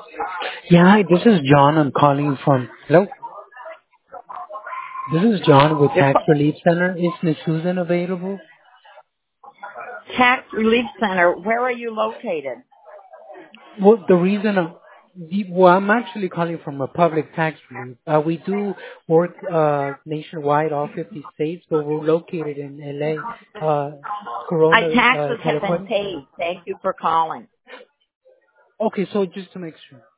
Yeah, hi, this is John. I'm calling from. Hello, this is John with Your Tax Relief Center. Is Miss Susan available? tax relief center, where are you located? Well, the reason I'm actually calling from a public tax relief. We do work nationwide, all 50 states, but we're located in LA, My Corona, taxes have been California. paid. Thank you for calling. Okay, so just to make sure.